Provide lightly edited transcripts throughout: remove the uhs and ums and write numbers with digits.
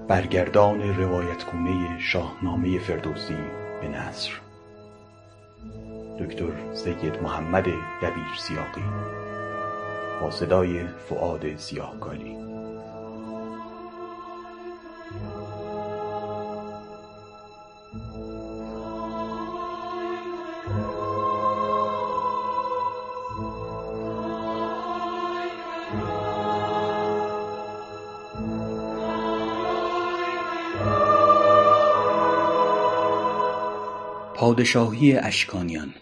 برگردان روایتگونه شاهنامه فردوسی به نثر، دکتر سید محمد دبیر سیاقی، با صدای فؤاد سیاهکالی. پادشاهی اشکانیان.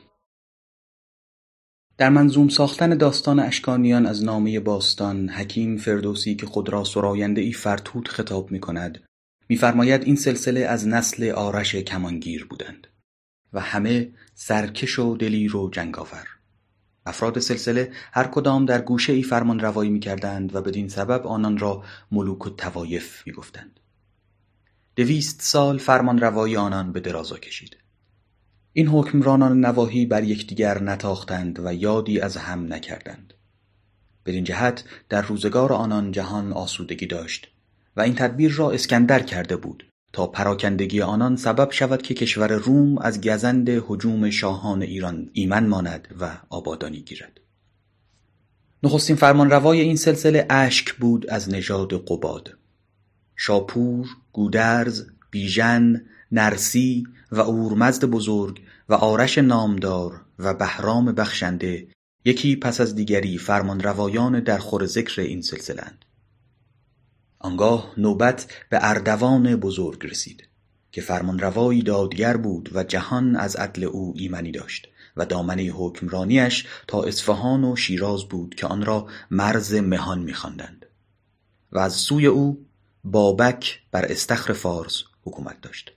در منظوم ساختن داستان اشکانیان از نامه باستان، حکیم فردوسی که خود را سراینده ای فرتوت خطاب می کند، می‌فرماید این سلسله از نسل آرش کمانگیر بودند و همه سرکش و دلیر و جنگاور. افراد سلسله هر کدام در گوشه ای فرمان روایی می کردند و بدین سبب آنان را ملوک و توایف می گفتند. 200 سال فرمان روایی آنان به درازا کشید. این حکمرانان نواحی بر یکدیگر نتاختند و یادی از هم نکردند. بدین جهت در روزگار آنان جهان آسودگی داشت و این تدبیر را اسکندر کرده بود تا پراکندگی آنان سبب شود که کشور روم از گزند هجوم شاهان ایران ایمن ماند و آبادانی گیرد. نخستین فرمانروای این سلسله اشک بود از نژاد قباد. شاپور، گودرز، بیژن، نرسی و اورمزد بزرگ و آرش نامدار و بهرام بخشنده یکی پس از دیگری فرمانروایان در خور ذکر این سلسله اند. آنگاه نوبت به اردوان بزرگ رسید که فرمانروایی دادگر بود و جهان از عدل او ایمنی داشت و دامنه حکمرانیش تا اصفهان و شیراز بود که آن را مرز مهان می‌خواندند و از سوی او بابک بر استخر فارس حکومت داشت.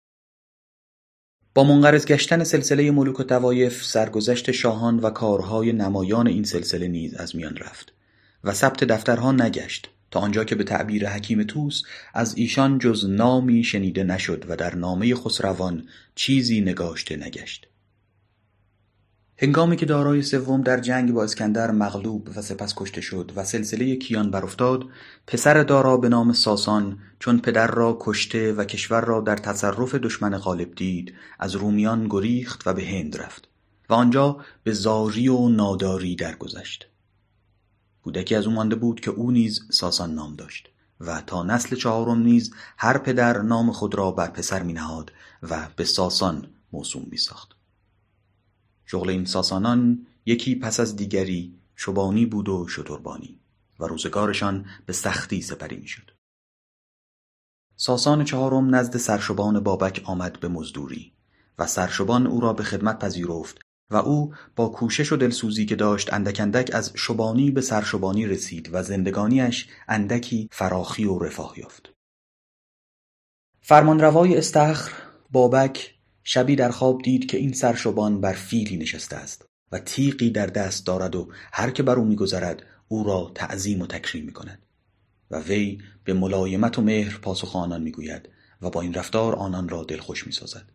با منقرض گشتن سلسله ملوک و توایف، سرگذشت شاهان و کارهای نمایان این سلسله نیز از میان رفت و ثبت دفترها نگشت تا آنجا که به تعبیر حکیم طوس از ایشان جز نامی شنیده نشد و در نامه خسروان چیزی نگاشته نگشت. هنگامی که دارای سوم در جنگ با اسکندر مغلوب و سپس کشته شد و سلسله کیان برافتاد، پسر دارا به نام ساسان چون پدر را کشته و کشور را در تصرف دشمن غالب دید، از رومیان گریخت و به هند رفت و آنجا به زاری و ناداری درگذشت. کودکی از او مانده بود که او نیز ساسان نام داشت و تا نسل 4 نیز هر پدر نام خود را بر پسر می نهاد و به ساسان موسوم می ساخت. شغل این ساسانان یکی پس از دیگری شبانی بود و شتربانی و روزگارشان به سختی سپری می شد. ساسان 4 نزد سرشبان بابک آمد به مزدوری و سرشبان او را به خدمت پذیرفت و او با کوشش و دلسوزی که داشت اندک اندک از شبانی به سرشبانی رسید و زندگانیش اندکی فراخی و رفاه یافت. فرمانروای استخر بابک شبی در خواب دید که این سرشبان بر فیلی نشسته است و تیغی در دست دارد و هر که بر او می‌گذرد او را تعظیم و تکریم می‌کند و وی به ملایمت و مهر پاسخ آنان می‌گوید و با این رفتار آنان را دلخوش می‌سازد.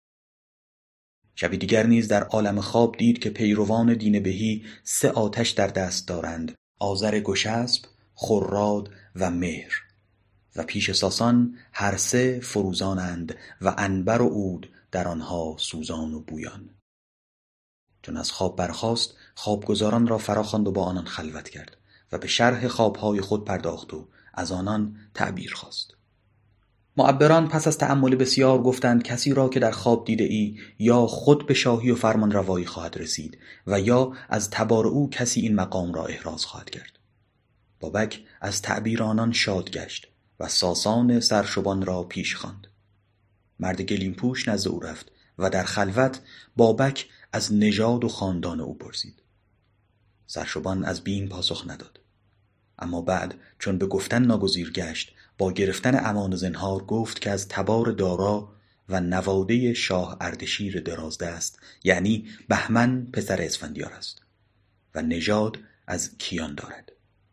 شبی دیگر نیز در عالم خواب دید که پیروان دین بهی 3 آتش در دست دارند: آذر گشسب، خراد و مهر، و پیش ساسان هر 3 فروزانند و عنبر و عود در آنها سوزان و بویان. چون از خواب برخاست، خوابگزاران را فراخواند و با آنان خلوت کرد و به شرح خوابهای خود پرداخت و از آنان تعبیر خواست. معبران پس از تأمل بسیار گفتند کسی را که در خواب دیده ای یا خود به شاهی و فرمان روایی خواهد رسید و یا از تبار او کسی این مقام را احراز خواهد کرد. بابک از تعبیر آنان شاد گشت و ساسان سرشبان را پیش خواند. مرد گلیم پوش نزد او رفت و در خلوت بابک از نژاد و خاندان او پرسید. سرشبان از بیم پاسخ نداد، اما بعد چون به گفتن ناگزیر گشت با گرفتن امان زنهار گفت که از تبار دارا و نواده شاه اردشیر درازدست یعنی بهمن پسر اسفندیار است و نژاد از کیان دارد.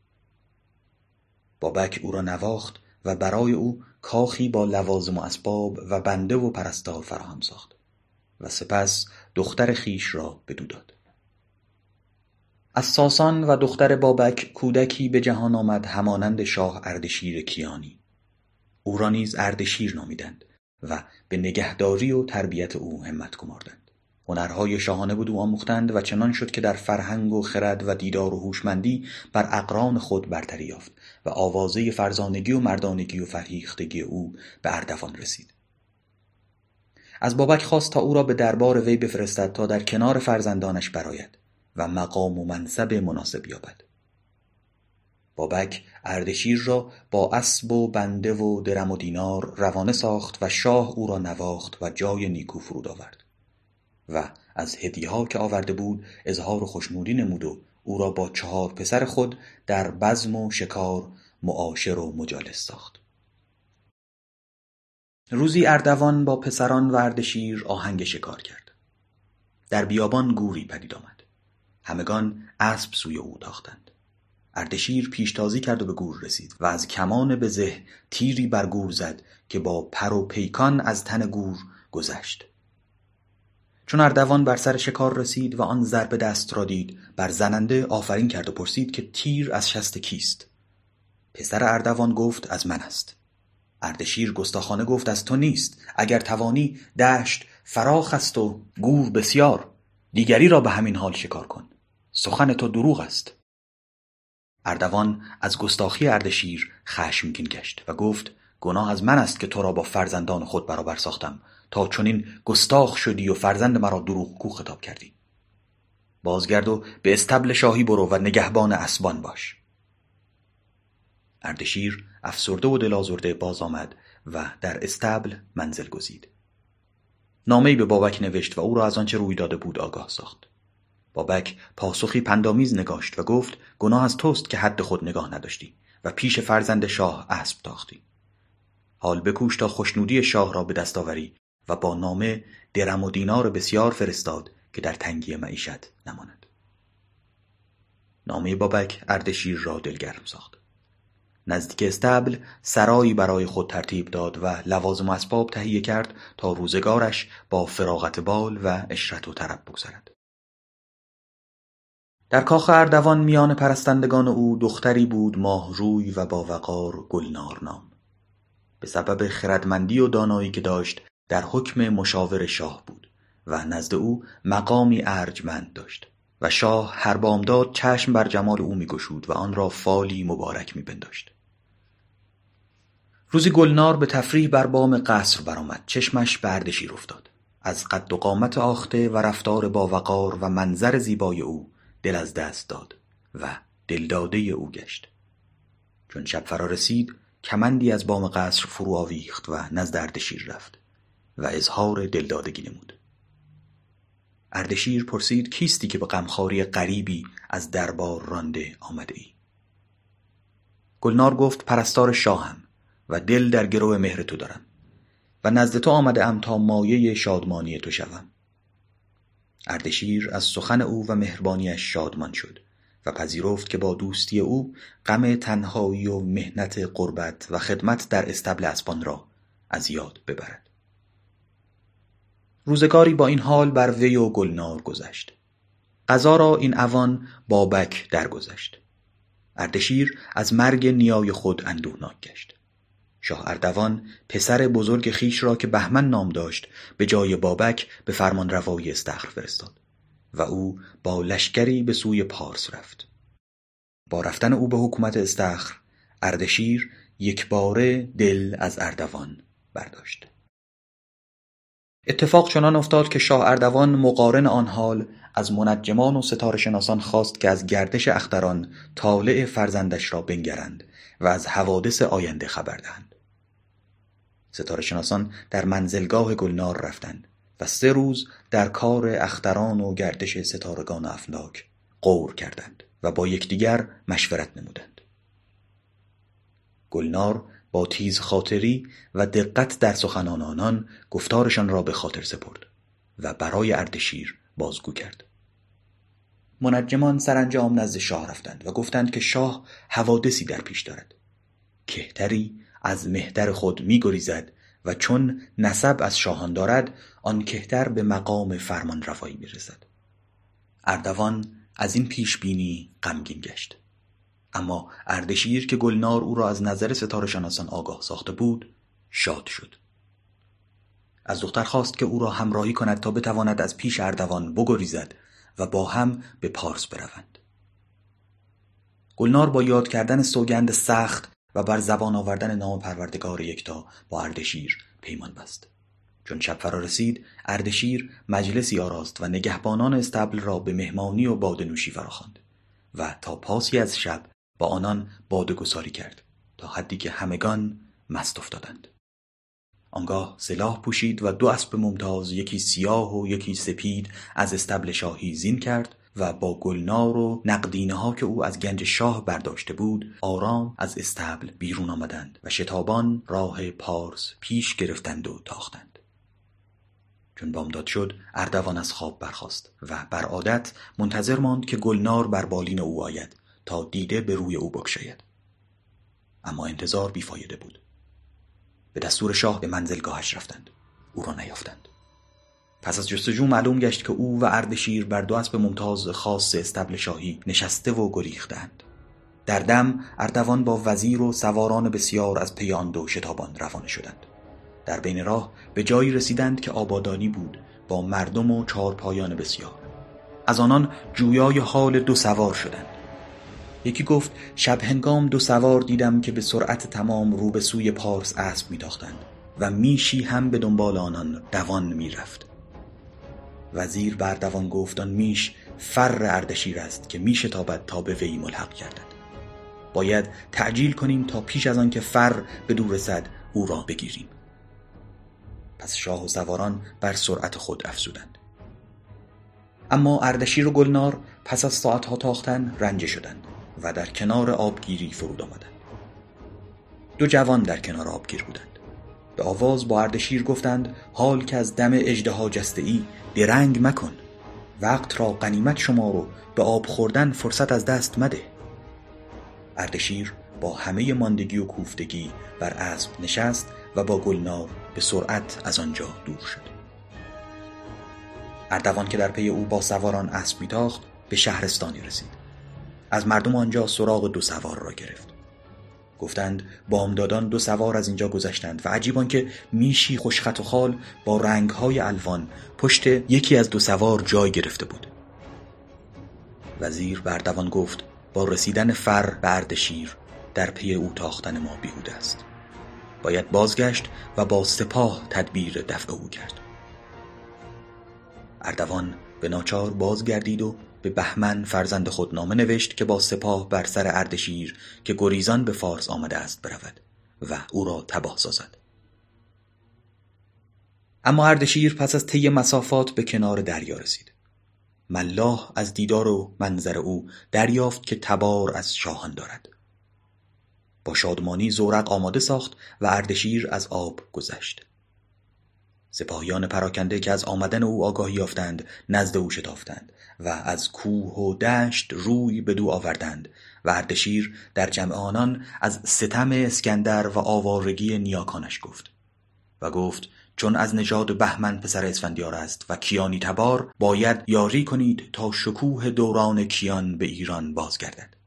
بابک او را نواخت و برای او کاخی با لوازم و اسباب و بنده و پرستار فراهم ساخت و سپس دختر خیش را بدو داد. از ساسان و دختر بابک کودکی به جهان آمد همانند شاه اردشیر کیانی. او را نیز اردشیر نامیدند و به نگهداری و تربیت او همت گماردند. هنرهای شاهانه بود او آموختند و چنان شد که در فرهنگ و خرد و دیدار و هوشمندی بر اقران خود برتری یافت و آوازه فرزانگی و مردانگی و فرهیختگی او به اردوان رسید. از بابک خواست تا او را به دربار وی بفرستد تا در کنار فرزندانش برآید و مقام و منصب مناسب یابد. بابک اردشیر را با اسب و بنده و درم و دینار روانه ساخت و شاه او را نواخت و جای نیکو فرود آورد و از هدیه‌ها که آورده بود اظهار خوشنودی نمود و او را با 4 پسر خود در بزم و شکار معاشر و مجالس ساخت. روزی اردوان با پسران و اردشیر آهنگ شکار کرد. در بیابان گوری پدید آمد. همگان اسب سوی او تاختند. اردشیر پیشتازی کرد و به گور رسید و از کمان بزه تیری بر گور زد که با پر و پیکان از تن گور گذشت. چون اردوان بر سر شکار رسید و آن ضربه دست را دید، بر زننده آفرین کرد و پرسید که تیر از شست کیست؟ پسر اردوان گفت از من است. اردشیر گستاخانه گفت از تو نیست. اگر توانی دشت فراخ است و گور بسیار، دیگری را به همین حال شکار کن. سخن تو دروغ است. اردوان از گستاخی اردشیر خشمگین گشت و گفت گناه از من است که تو را با فرزندان خود برابر ساختم تا چنین گستاخ شدی و فرزند مرا دروغگو خطاب کردی. بازگرد و به استبل شاهی برو و نگهبان اسبان باش. اردشیر افسرده و دلازرده باز آمد و در استبل منزل گزید. نامه‌ای به بابک نوشت و او را از آنچه روی داده بود آگاه ساخت. بابک پاسخی پندآمیز نگاشت و گفت گناه از توست که حد خود نگاه نداشتی و پیش فرزند شاه اسب تاختی. حال بکوش تا خوشنودی شاه را به دست آوری و با نامه درم و دینار بسیار فرستاد که در تنگی معیشت نماند. نامه بابک اردشیر را دلگرم ساخت. نزدیک استبل سرایی برای خود ترتیب داد و لوازم و اسباب تهیه کرد تا روزگارش با فراغت بال و عشرت و طرب بگذرد. در کاخ اردوان میان پرستندگان او دختری بود ماهروی و با وقار گلنار نام. به سبب خردمندی و دانایی که داشت در حکم مشاور شاه بود و نزد او مقامی ارجمند داشت و شاه هر بامداد چشم بر جمال او می‌گشود و آن را فالی مبارک می‌پنداشت. روزی گلنار به تفریح بر بام قصر برآمد. چشمش به اردشیر افتاد. از قد و قامت آخته و رفتار با وقار و منظر زیبای او دل از دست داد و دلداده او گشت. چون شب فرا رسید کمندی از بام قصر فرو آویخت و نزد اردشیر رفت و اظهار دلدادگی نمود. اردشیر پرسید کیستی که به غمخواری غریبی از دربار رانده آمده ای؟ گلنار گفت پرستار شاهم و دل در گرو مهر تو دارم و نزد تو آمده ام تا مایه شادمانی تو شوم. اردشیر از سخن او و مهربانیش شادمان شد و پذیرفت که با دوستی او غم تنهایی و محنت غربت و خدمت در استبل اسبان را از یاد ببرد. روزگاری با این حال بر وی و گلنار گذشت. قضا را این اوان بابک درگذشت. اردشیر از مرگ نیای خود اندوهناک گشت. شاه اردوان پسر بزرگ خیش را که بهمن نام داشت به جای بابک به فرمان روایی استخر فرستاد و او با لشکری به سوی پارس رفت. با رفتن او به حکومت استخر اردشیر یک باره دل از اردوان برداشت. اتفاق چنان افتاد که شاه اردوان مقارن آن حال از منجمان و ستاره شناسان خواست که از گردش اختران طالع فرزندش را بنگرند و از حوادث آینده خبر دهند. ستاره شناسان در منزلگاه گلنار رفتند و 3 روز در کار اختران و گردش ستارگان افلاک غور کردند و با یکدیگر مشورت نمودند. گلنار با تیز خاطری و دقت در سخنان آنان گفتارشان را به خاطر سپرد و برای اردشیر بازگو کرد. منجمان سرانجام نزد شاه رفتند و گفتند که شاه حوادثی در پیش دارد. کهتری از مهتر خود می گریزد و چون نسب از شاهان دارد آن کهتر به مقام فرمان روایی می رسد. اردوان از این پیش بینی غمگین گشت. اما اردشیر که گلنار او را از نظر ستاره شناسان آگاه ساخته بود شاد شد. از دختر خواست که او را همراهی کند تا بتواند از پیش اردوان بگریزد و با هم به پارس بروند. گلنار با یاد کردن سوگند سخت و بر زبان آوردن نام پروردگار یکتا با اردشیر پیمان بست. چون شب فرا رسید، اردشیر مجلسی آراست و نگهبانان استبل را به مهمانی و باده نوشی فراخواند و تا پاسی از شب با آنان باده گساری کرد تا حدی که همگان مست افتادند. آنگاه سلاح پوشید و 2 اسب ممتاز، یکی سیاه و یکی سپید، از استبل شاهی زین کرد و با گلنار و نقدینه ها که او از گنج شاه برداشته بود آرام از استبل بیرون آمدند و شتابان راه پارس پیش گرفتند و تاختند. چون بامداد شد، اردوان از خواب برخاست و بر عادت منتظر ماند که گلنار بر بالین او آید تا دیده به روی او بگشاید. اما انتظار بیفایده بود. به دستور شاه به منزلگاهش رفتند. او را نیافتند. پس از جستجو معلوم گشت که او و اردشیر بر 2 اسب ممتاز خاص استبل شاهی نشسته و گریختند. در دم اردوان با وزیر و سواران بسیار از پی آن 2 شتابان روانه شدند. در بین راه به جایی رسیدند که آبادانی بود با مردم و 4 پایان بسیار. از آنان جویای حال 2 سوار شدند. یکی گفت شب هنگام 2 سوار دیدم که به سرعت تمام رو به سوی پارس اسب می‌تاختند و میشی هم به دنبال آنان دوان می‌رفت. وزیر بر دوان گفت آن میش فر اردشیر است که میشتابد تا به وی ملحق گردد. باید تعجیل کنیم تا پیش از آن که فر به دور رسد او را بگیریم. پس شاه و سواران بر سرعت خود افزودند. اما اردشیر و گلنار پس از ساعتها تاختن رنجه شدند و در کنار آبگیری فرود آمدند. 2 جوان در کنار آبگیر بودند. به آواز با اردشیر گفتند حال که از دم اژدها جسته ای درنگ مکن، وقت را غنیمت شمار و به آب خوردن فرصت از دست مده. اردشیر با همه ماندگی و کوفتگی بر اسب نشست و با گلنار به سرعت از آنجا دور شد. اردوان که در پی او با سواران اسب می‌تاخت به شهرستانی رسید. از مردم آنجا سراغ 2 سوار را گرفت. گفتند بامدادان 2 سوار از اینجا گذشتند و عجیبان که میشی خوشخط و خال با رنگهای الوان پشت یکی از 2 سوار جای گرفته بود. وزیر به اردوان گفت با رسیدن فر به اردشیر در پی او تاختن ما بیهوده است. باید بازگشت و با سپاه تدبیر دفع او کرد. اردوان به ناچار بازگردید و به بهمن فرزند خود نامه نوشت که با سپاه بر سر اردشیر که گریزان به فارس آمده است برود و او را تباه سازد. اما اردشیر پس از طی مسافات به کنار دریا رسید. ملاح از دیدار و منظر او دریافت که تبار از شاهان دارد. با شادمانی زورق آماده ساخت و اردشیر از آب گذشت. سپاهیان پراکنده که از آمدن او آگاهی یافتند نزد او شتافتند و از کوه و دشت روی بدو آوردند و اردشیر در جمع آنان از ستم اسکندر و آوارگی نیاکانش گفت و گفت چون از نژاد بهمن پسر اسفندیار است و کیانی تبار باید یاری کنید تا شکوه دوران کیان به ایران بازگردد.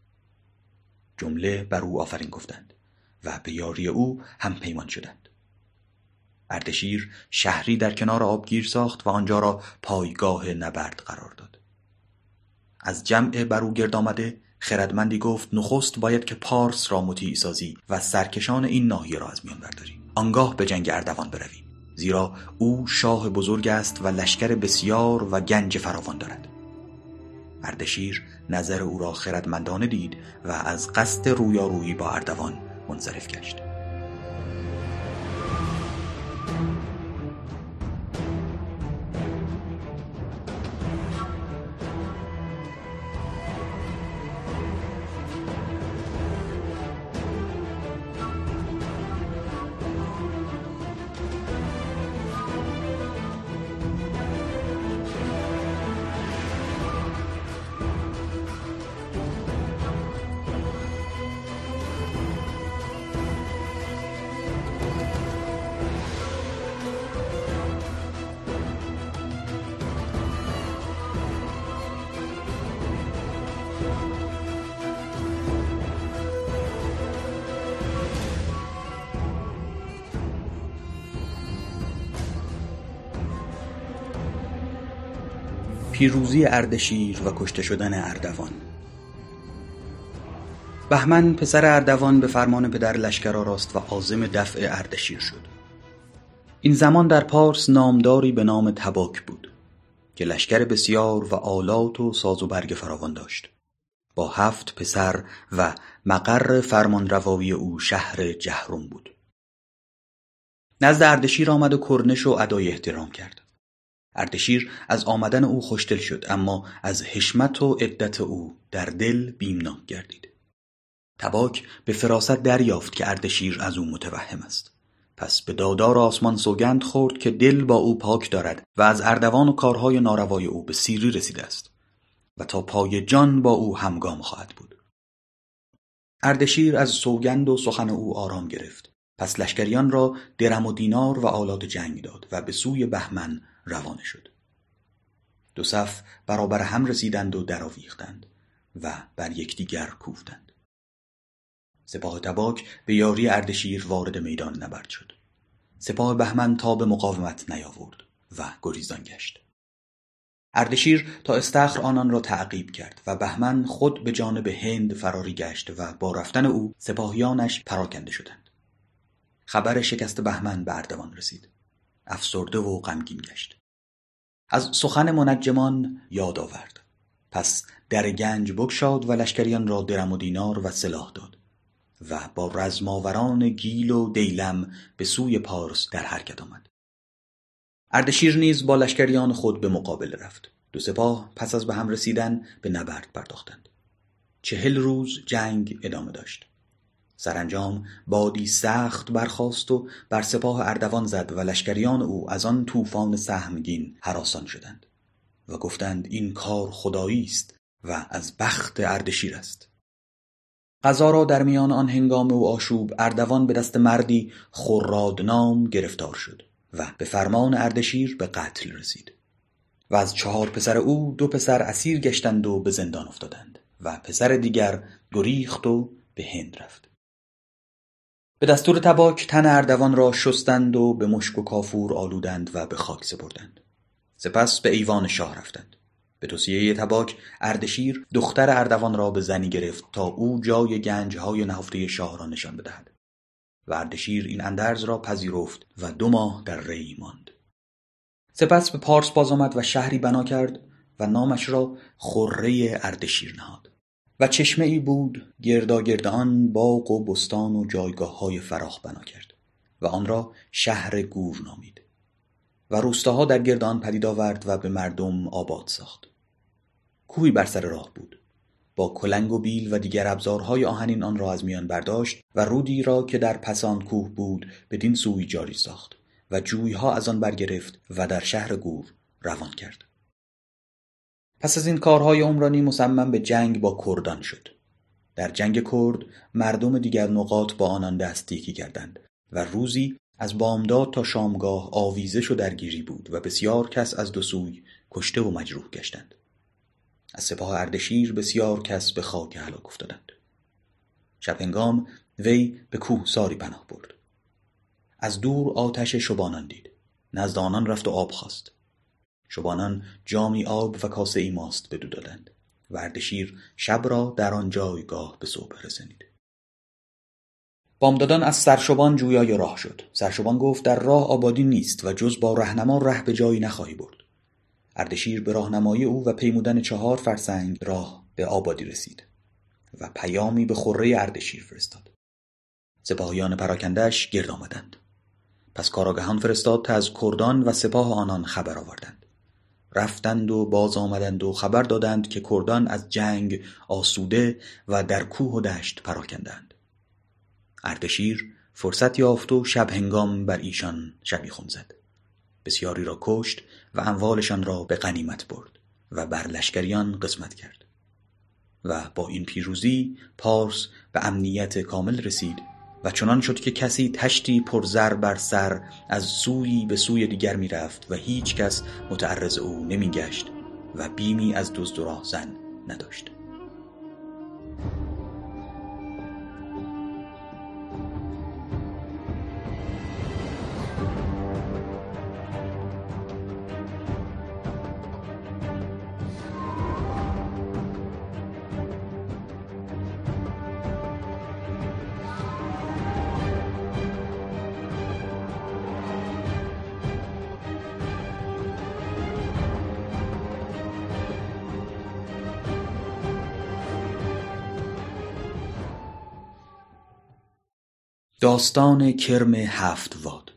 جمله بر او آفرین گفتند و به یاری او هم پیمان شدند. اردشیر شهری در کنار آبگیر ساخت و آنجا را پایگاه نبرد قرار داد. از جمع بر او گرد آمده خردمندی گفت نخست باید که پارس را مطیع سازی و سرکشان این ناحیه را از میان برداری. آنگاه به جنگ اردوان برویم، زیرا او شاه بزرگ است و لشکر بسیار و گنج فراوان دارد. اردشیر نظر او را خردمندانه دید و از قصد رویارویی با اردوان منصرف گشت. پیروزی اردشیر و کشته شدن اردوان. بهمن پسر اردوان به فرمان پدر لشکر آراست و عازم دفع اردشیر شد. این زمان در پارس نامداری به نام تباک بود که لشکر بسیار و آلات و ساز و برگ فراوان داشت، با 7 پسر و مقر فرمانروایی او شهر جهرم بود. نزد اردشیر آمد و کرنش و ادای احترام کرد. اردشیر از آمدن او خوشدل شد، اما از حشمت و عدت او در دل بیمناک گردید. تباک به فراست دریافت که اردشیر از او متوهم است. پس به دادار آسمان سوگند خورد که دل با او پاک دارد و از اردوان و کارهای ناروای او به سیری رسیده است و تا پای جان با او همگام خواهد بود. اردشیر از سوگند و سخن او آرام گرفت. پس لشکریان را درم و دینار و آلات جنگ داد و به سوی بهمن روانه شد. 2 صف برابر هم رسیدند و درآویختند و بر یکدیگر کوفتند. سپاه تباک به یاری اردشیر وارد میدان نبرد شد. سپاه بهمن تا به مقاومت نیاورد و گریزان گشت. اردشیر تا استخر آنان را تعقیب کرد و بهمن خود به جانب هند فراری گشت و با رفتن او سپاهیانش پراکنده شدند. خبر شکست بهمن به اردوان رسید. افسرده و غمگین گشت. از سخن منجمان یاد آورد. پس در گنج بگشاد و لشکریان را درم و دینار و سلاح داد و با رزماوران گیل و دیلم به سوی پارس در حرکت آمد. اردشیر نیز با لشکریان خود به مقابله رفت. 2 سپاه پس از به هم رسیدن به نبرد پرداختند. 40 روز جنگ ادامه داشت. سرانجام بادی سخت برخاست و بر سپاه اردوان زد و لشکریان او از آن طوفان سهمگین هراسان شدند و گفتند این کار خدایی است و از بخت اردشیر است. قضا را در میان آن هنگام و آشوب اردوان به دست مردی خراد نام گرفتار شد و به فرمان اردشیر به قتل رسید و از 4 پسر او 2 پسر اسیر گشتند و به زندان افتادند و پسر دیگر گریخت و به هند رفت. به دستور تباک تن اردوان را شستند و به مشک و کافور آلودند و به خاک سپردند. سپس به ایوان شاه رفتند. به توصیه تباک اردشیر دختر اردوان را به زنی گرفت تا او جای گنجهای نهفته شاه را نشان بدهد و اردشیر این اندرز را پذیرفت و 2 ماه در ری ماند. سپس به پارس باز آمد و شهری بنا کرد و نامش را خره اردشیر نهاد و چشمه ای بود گرداگرد آن باغ و بستان و جایگاه های فراخ بنا کرد و آن را شهر گور نامید و روستاها در گرد آن پدید آورد و به مردم آباد ساخت. کوهی بر سر راه بود. با کلنگ و بیل و دیگر ابزارهای آهنین آن را از میان برداشت و رودی را که در پس آن کوه بود بدین سوی جاری ساخت و جویها از آن برگرفت و در شهر گور روان کرد. پس از این کارهای عمرانی مصمم به جنگ با کردان شد. در جنگ کرد مردم دیگر نقاط با آنان دستیکی کردند و روزی از بامداد تا شامگاه آویزش و درگیری بود و بسیار کس از 2 سوی کشته و مجروح گشتند. از سپاه اردشیر بسیار کس به خاک هلاک افتادند. شب هنگام وی به کوهساری پناه برد. از دور آتش شبانان دید. نزد آنان رفت و آب خواست. شبانان جامی آب و کاسه ای ماست بدو دادند و اردشیر شب را در آن جایگاه به صبح رسانید. بامدادان از سرشبان جویای راه شد. سرشبان گفت در راه آبادی نیست و جز با رهنما ره به جایی نخواهی برد. اردشیر به راهنمایی او و پیمودن 4 فرسنگ راه به آبادی رسید و پیامی به خره اردشیر فرستاد. سپاهیان پراکنده‌اش گرد آمدند. پس کاراگهان فرستاد تا از کردان و سپاه آنان خبر آوردند. رفتند و باز آمدند و خبر دادند که کردان از جنگ آسوده و در کوه و دشت پراکندند. اردشیر فرصت یافت و شب هنگام بر ایشان شبیخون زد. بسیاری را کشت و اموالشان را به غنیمت برد و بر لشکریان قسمت کرد و با این پیروزی پارس به امنیت کامل رسید و چنان شد که کسی تشتی پر زر بر سر از سویی به سوی دیگر می رفت و هیچ کس متعرض او نمی گشت و بیمی از دزد و راهزن نداشت. داستان کرم هفت واد.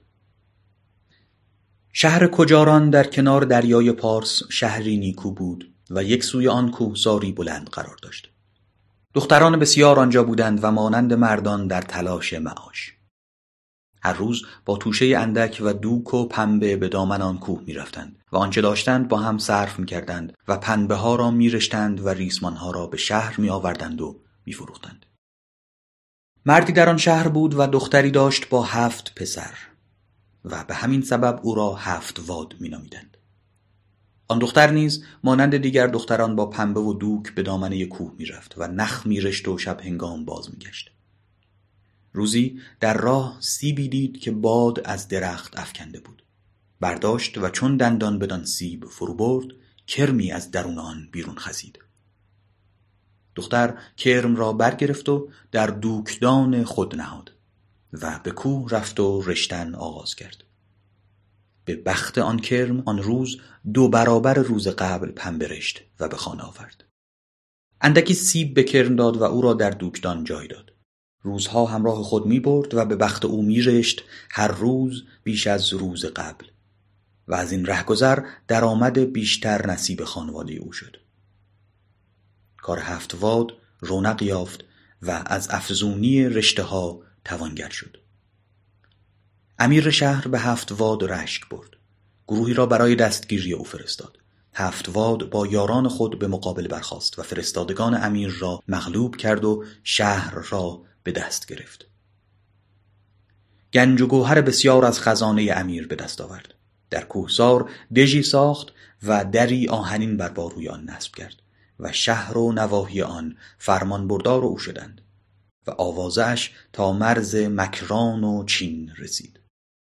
شهر کجاران در کنار دریای پارس شهری نیکو بود و یک سوی آن کوهساری بلند قرار داشت. دختران بسیار آنجا بودند و مانند مردان در تلاش معاش. هر روز با توشه اندک و دوک و پنبه به دامن آن کوه می رفتند و آنچه داشتند با هم صرف می کردند و پنبه ها را می رشتند و ریسمان ها را به شهر می آوردند و می فروختند. مردی در آن شهر بود و دختری داشت با 7 پسر و به همین سبب او را 7 واد می نامیدند. آن دختر نیز مانند دیگر دختران با پنبه و دوک به دامنه کوه می رفت و نخ می رشت و شب هنگام باز می گشت. روزی در راه سیبی دید که باد از درخت افکنده بود. برداشت و چون دندان بدان سیب فرو برد، کرمی از درون آن بیرون خزید. دختر کرم را برگرفت و در دوکدان خود نهاد و به کوه رفت و رشتن آغاز کرد. به بخت آن کرم آن روز 2 برابر روز قبل پنبه رشت و به خانه آورد. اندکی سیب به کرم داد و او را در دوکدان جای داد. روزها همراه خود می برد و به بخت او می رشت، هر روز بیش از روز قبل، و از این رهگذر درآمد بیشتر نصیب خانواده او شد. کار 7 واد رونق یافت و از افزونی رشته ها توانگر شد. امیر شهر به 7 واد رشک برد. گروهی را برای دستگیری او فرستاد. 7 واد با یاران خود به مقابل برخاست و فرستادگان امیر را مغلوب کرد و شهر را به دست گرفت. گنج و گوهر بسیار از خزانه امیر به دست آورد. در کوهسار دژی ساخت و دری آهنین بر باروی آن نصب کرد و شهر و نواحی آن فرمان بردار او شدند و آوازش تا مرز مکران و چین رسید.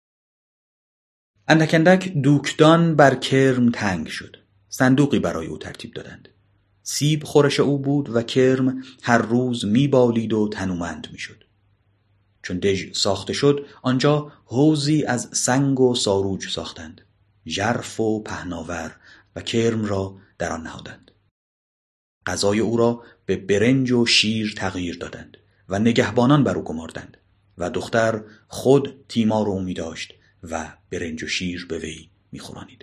اندک اندک دوکدان بر کرم تنگ شد. صندوقی برای او ترتیب دادند. سیب خورش او بود و کرم هر روز می بالید و تنومند می شد. چون دژ ساخته شد، آنجا حوضی از سنگ و ساروج ساختند، ژرف و پهناور، و کرم را در آن نهادند. غذای او را به برنج و شیر تغییر دادند و نگهبانان بر او گماردند و دختر خود تیمار او می داشت و برنج و شیر به وی می خورانید.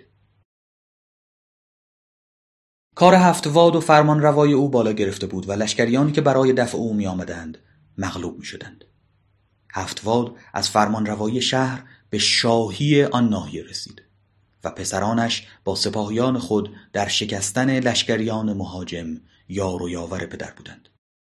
کار 7 واد و فرمان روای او بالا گرفته بود و لشکریانی که برای دفع او می آمدند مغلوب می شدند. 7 واد از فرمان روایی شهر به شاهی آن ناحیه رسید و پسرانش با سپاهیان خود در شکستن لشکریان مهاجم یار و یاور پدر بودند.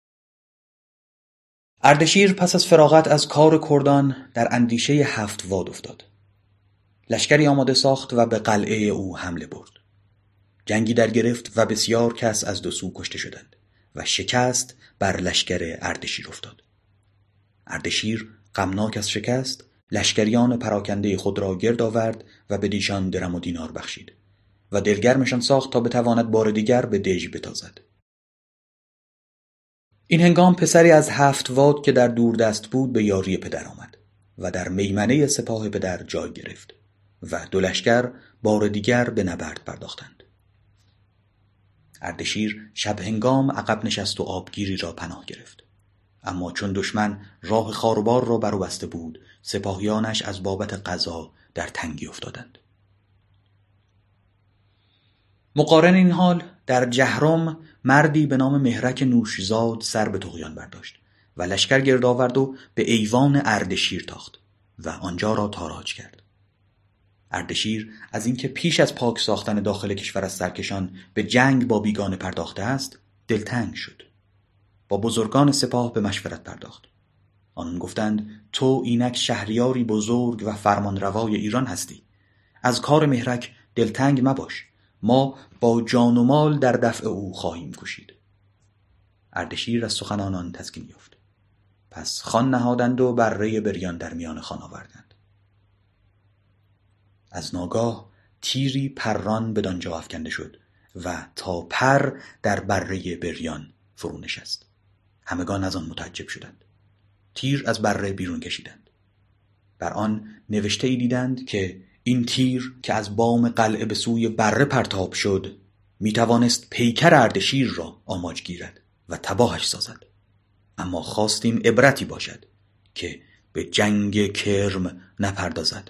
اردشیر پس از فراغت از کار کردان در اندیشه 7 واد افتاد. لشکری آماده ساخت و به قلعه او حمله برد. جنگی در گرفت و بسیار کس از 2 سو کشته شدند و شکست بر لشکر اردشیر افتاد. اردشیر غمناک از شکست لشکریان پراکنده خود را گرد آورد و به دیشان درم و دینار بخشید و دلگرمشان ساخت تا بتواند بار دیگر به دژ بتازد. این هنگام پسری از 7 واد که در دوردست بود به یاری پدر آمد و در میمنه سپاه پدر جای گرفت و 2 لشکر بار دیگر به نبرد پرداختند. اردشیر شب هنگام عقب نشست و آبگیری را پناه گرفت، اما چون دشمن راه خاروبار را بر او بسته بود، سپاهیانش از بابت قضا در تنگی افتادند. مقارن این حال در جهرم مردی به نام مهرک نوشزاد سر به طغیان برداشت و لشکر گرد آورد و به ایوان اردشیر تاخت و آنجا را تاراج کرد. اردشیر از اینکه پیش از پاک ساختن داخل کشور از سرکشان به جنگ با بیگانه پرداخته است دلتنگ شد. با بزرگان سپاه به مشورت پرداخت. آنان گفتند تو اینک شهریاری بزرگ و فرمانروای ایران هستی. از کار مهرک دلتنگ مباش. ما با جان و مال در دفع او خواهیم کوشید. اردشیر از سخن آنان تسکین یافت. پس خوان نهادند و بره بریان در میان خوان آوردند. از ناگاه تیری پران بدانجا افکنده شد و تا پر در بره بریان فرو نشست. همگان از آن متعجب شدند. تیر از بره بیرون کشیدند. بر آن نوشته ای دیدند که این تیر که از بام قلعه به سوی بره پرتاب شد می توانست پیکر اردشیر را آماج گیرد و تباهش سازد. اما خواستیم عبرتی باشد که به جنگ کرم نپردازد.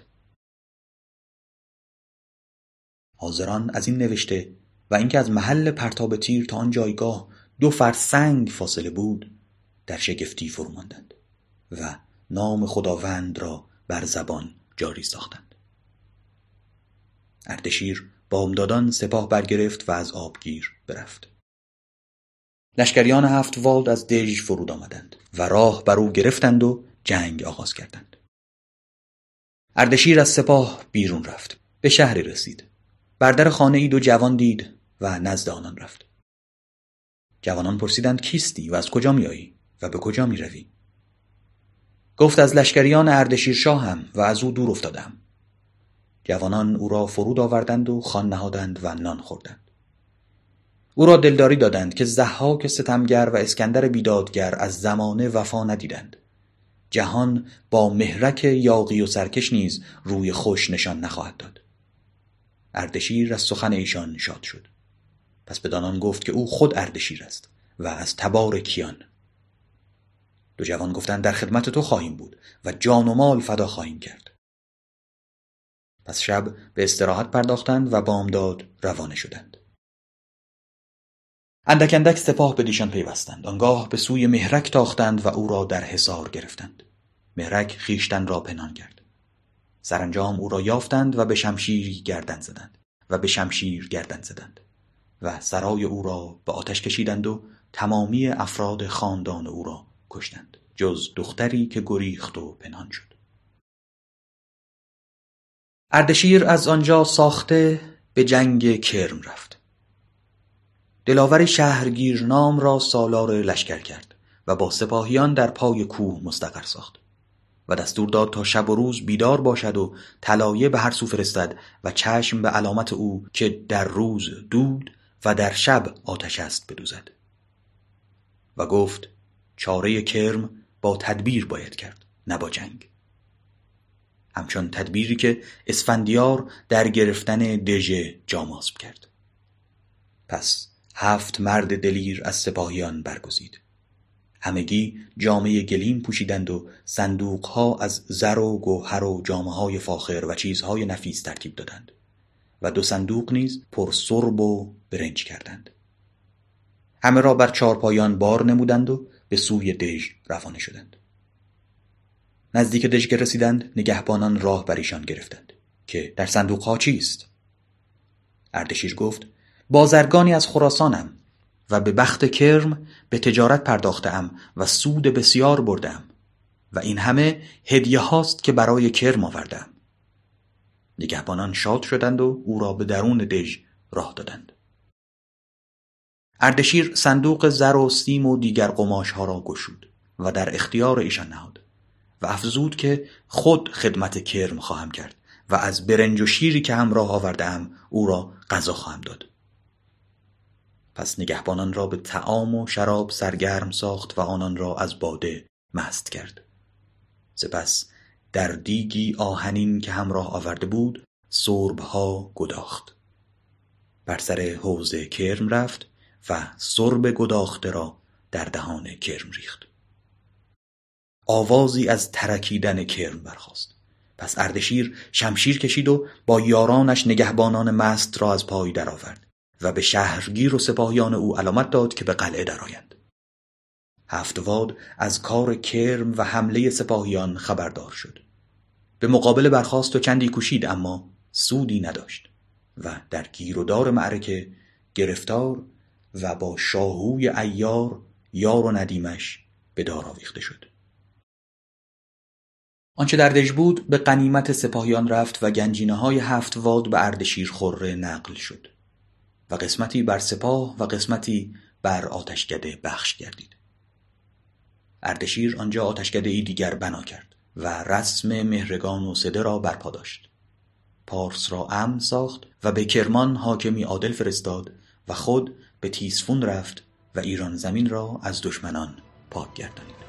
حاضران از این نوشته و اینکه از محل پرتاب تیر تا آن جایگاه 2 فرسنگ فاصله بود در شگفتی فرو ماندند و نام خداوند را بر زبان جاری ساختند. اردشیر بامدادان سپاه برگرفت و از آبگیر برفت. لشکریان 7 والد از دژ فرود آمدند و راه بر او گرفتند و جنگ آغاز کردند. اردشیر از سپاه بیرون رفت. به شهری رسید. بر در خانه ای 2 جوان دید و نزد آنان رفت. جوانان پرسیدند کیستی و از کجا میایی و به کجا میروی؟ گفت از لشکریان اردشیر شاهم و از او دور افتادم. جوانان او را فرود آوردند و خوان نهادند و نان خوردند. او را دلداری دادند که ضحاک ستمگر و اسکندر بیدادگر از زمانه وفا ندیدند. جهان با مهرک یاغی و سرکش نیز روی خوش نشان نخواهد داد. اردشیر از سخن ایشان شاد شد. پس بدانان گفت که او خود اردشیر است و از تبار کیان. 2 جوان گفتند در خدمت تو خواهیم بود و جان و مال فدا خواهیم کرد. پس شب به استراحت پرداختند و بامداد روانه شدند. اندک اندک سپاه به دیشان پیوستند. آنگاه به سوی مهرک تاختند و او را در حصار گرفتند. مهرک خیشتن را پنهان کرد. سرانجام او را یافتند و به شمشیر گردن زدند و سرای او را به آتش کشیدند و تمامی افراد خاندان او را کشتند جز دختری که گریخت و پنهان شد. اردشیر از آنجا ساخته به جنگ کرم رفت. دلاور شهرگیر نام را سالار لشکر کرد و با سپاهیان در پای کوه مستقر ساخت و دستور داد تا شب و روز بیدار باشد و طلایه به هر سو فرستد و چشم به علامت او که در روز دود و در شب آتش است بدوزد. و گفت چاره کرم با تدبیر باید کرد نه با جنگ، همچون تدبیری که اسفندیار در گرفتن دژ جاماسب کرد. پس 7 مرد دلیر از سپاهیان برگزید. همگی جامه گلیم پوشیدند و صندوقها از زر و گوهر و جامه‌های فاخر و چیزهای نفیس ترتیب دادند و 2 صندوق نیز پر سرب و برنج کردند. همه را بر 4 پایان بار نمودند و به سوی دژ روانه شدند. نزدیک دژ رسیدند، نگهبانان راه بر ایشان گرفتند که در صندوقها چیست؟ اردشیر گفت بازرگانی از خراسانم و به بخت کرم به تجارت پرداختم و سود بسیار بردم و این همه هدیه هاست که برای کرم آوردم. نگهبانان شاد شدند و او را به درون دژ راه دادند. اردشیر صندوق زر و سیم و دیگر قماش ها را گشود و در اختیار ایشان نهاد و افزود که خود خدمت کرم خواهم کرد و از برنج و شیری که همراه آوردم او را غذا خواهم داد. پس نگهبانان را به طعام و شراب سرگرم ساخت و آنان را از باده مست کرد. سپس در دیگی آهنین که همراه آورده بود سربها گداخت. بر سر حوض کرم رفت و سرب گداخته را در دهان کرم ریخت. آوازی از ترکیدن کرم برخاست. پس اردشیر شمشیر کشید و با یارانش نگهبانان مست را از پای درآورد و به شهرگیر و سپاهیان او علامت داد که به قلعه درآیند. 7 واد از کار کرم و حمله سپاهیان خبردار شد. به مقابله برخاست و چندی کوشید اما سودی نداشت و در گیر و دار معرکه گرفتار و با شاهوی عیار یار و ندیمش به دار آویخته شد. آنچه در دژ بود به غنیمت سپاهیان رفت و گنجینه‌های 7 واد به اردشیر خره نقل شد و قسمتی بر سپاه و قسمتی بر آتشکده بخش گردید. اردشیر آنجا آتشکده‌ای دیگر بنا کرد و رسم مهرگان و سده را برپا داشت. پارس را امن ساخت و به کرمان حاکمی عادل فرستاد و خود به تیسفون رفت و ایران زمین را از دشمنان پاک گردانید.